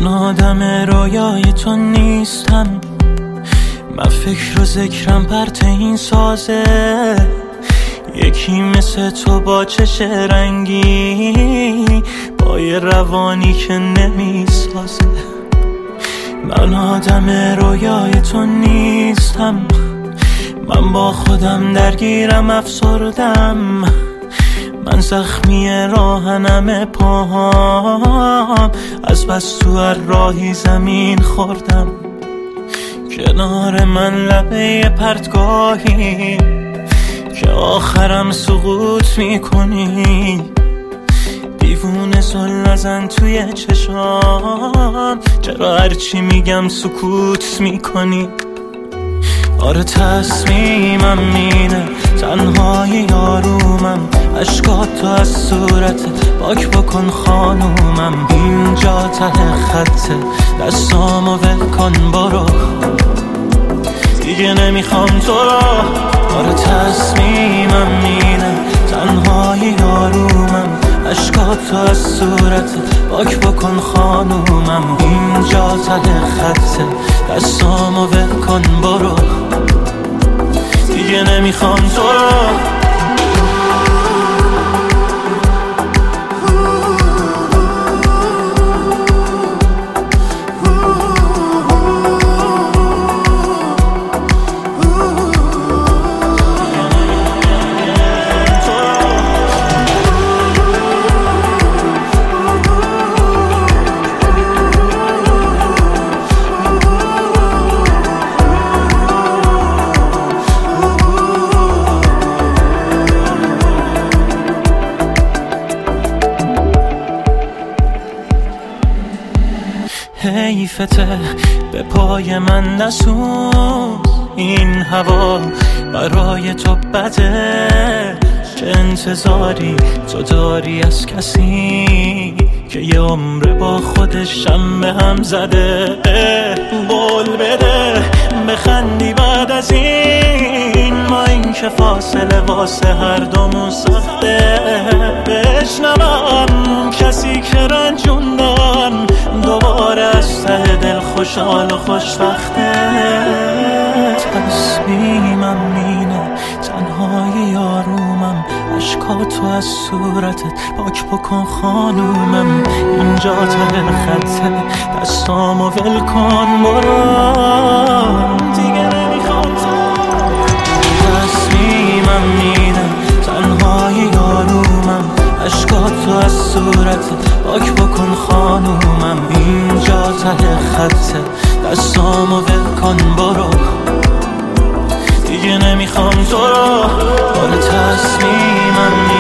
من آدم رویای تو نیستم، من فکر و ذکرم پرت این سازه. یکی مثل تو با چش رنگی، با یه روانی که نمیسازه. من آدم رویای تو نیستم، من با خودم درگیرم افسردم. من زخمی راهنم پاهام، از بس تو هر راهی زمین خوردم. کنار من لبه پرتگاهی که آخرم سقوط میکنی. دیوونه زل نزن توی چشام، چرا هرچی میگم سکوت میکنی؟ آره تصمیمم اینه، تنهایی آرومم. اشکاتو از صورتت پاک بکن خانومم. اینجا ته خطه، دستامو ول کن برو، دیگه نمیخوام تو را. آره تصمیمم اینه، تنهایی آرومم. اشکاتو از صورتت پاک بکن خانومم. اینجا ته خطه، دستامو ول کن برو، دیگه نمیخوام تو را. حیفته به پای من نسوز، این هوا برای تو بده. چه انتظاری تو داری از کسی که یه عمر با خودش هم به هم زده؟ قول بده بخندی بعد از این، ما این که فاصله واسه هر دومون سخته. بشنوم کسی که رنجوندن دوباره از ته دل خوشحال و خوشبخته. تصمیمم اینه، تنهایی آرومم. اشکاتو از صورتت پاک بکن خانومم. اینجا ته خطه، دستامو ول کن برو، دیگه نمیخوام تو. تصمیمم اینه، تنهایی آرومم. اشکاتو از صورتت پاک بکن خانومم. اینجا ته خطه، دستامو ول کن برو، دیگه نمیخوام تو را. آره تصمیمم